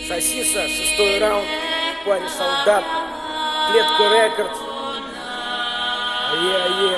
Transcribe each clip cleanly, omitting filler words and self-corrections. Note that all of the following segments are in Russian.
Сосиса, 6-й раунд, парень солдат, Клетка Рекордс. Ае-ае.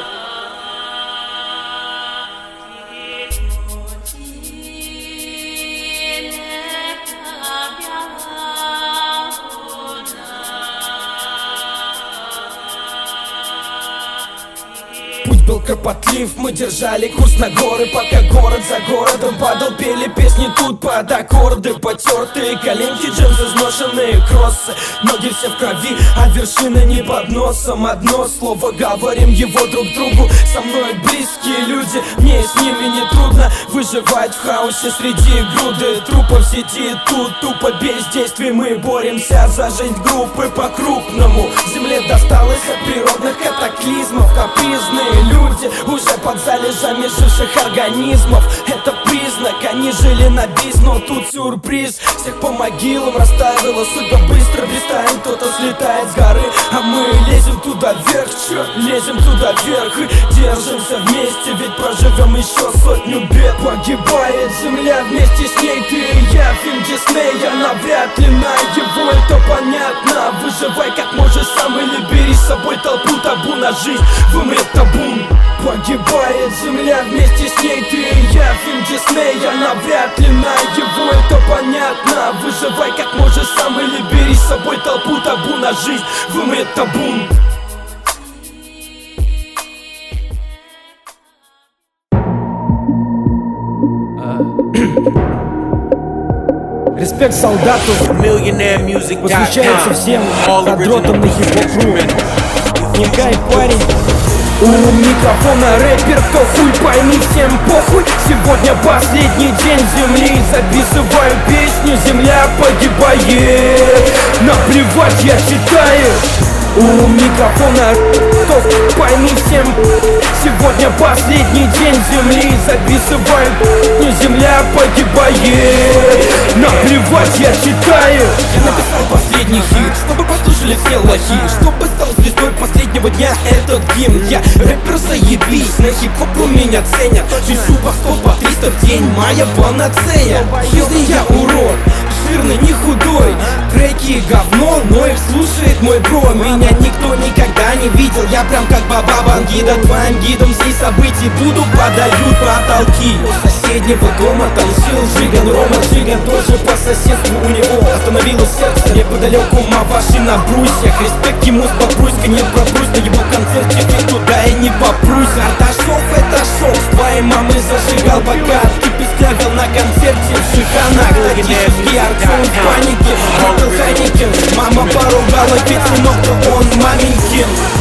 Путь был кропотлив, мы держали курс на горы, пока город за городом падал, пели песни тут под аккорды. Потертые коленки, джинсы, изношенные кроссы, ноги все в крови, а вершина не под носом. Одно слово говорим его друг другу, со мной близкие люди, мне с ними не трудно выживать в хаосе среди груды трупов. Сидит тут тупо без действий, мы боремся за жизнь группы по-крупному. Земле досталось от природных катаклизмов, капризные люди уже под залежами живших организмов. Это признак, они жили на бис, но тут сюрприз. Всех по могилам расставила судьба быстро, блистаем, кто-то слетает с горы, а мы лезем туда вверх, лезем туда вверх и держимся вместе, ведь проживем еще сотню бед. Погибает земля, вместе с ней ты и я. Фильм Диснея, навряд ли на его это понятно. Выживай как можешь сам или бери с собой толпу. Табу на жизнь, вымрет табун. Погибает земля, вместе с ней ты и я. Фильм Диснея, навряд ли на его это понятно. Выживай как можешь сам или бери с собой толпу. Табу на жизнь, вымрет табун. Респект солдату, посвящается всем задротам на хип-хоп-ру. Негай, парень. У микрофона рэпер, кто хуй, пойми, всем похуй. Сегодня последний день земли, записываю песню, земля погибает. Наплевать, я читаю. У микрофона кто хуй, пойми, всем. Сегодня последний день земли, записываю песню, земля погибает. Наплевать, я читаю. Я написал последний хит, чтобы послушали все лохи, чтобы стал звездой последнего дня этот гимн. Я рэпер, заебись, на хип-хопу меня ценят. Пишу по 100, по 300 в день, моя панацея. В жизни я урод, жирный, не худой. Треки говно, но их слушает мой бро. Меня никто никогда не видел, я прям как Баба Бангида. Твоим гидом здесь событий буду, подают потолки. У соседнего дома там жил Жиган, Рома Жиган тоже по соседству. У него остановилось сердце неподалеку Маваши на брусьях. Респект ему с Бобруйска, нет пробрусь на его концерте, фиг туда и не попрусь. Арташов это шок, с твоей мамой зажигал бокал, ты песклявил на концерте в Шиханах. Тактический артфон в панике, Хайникин. Мама поругала, ведь сынок, то он маменькин.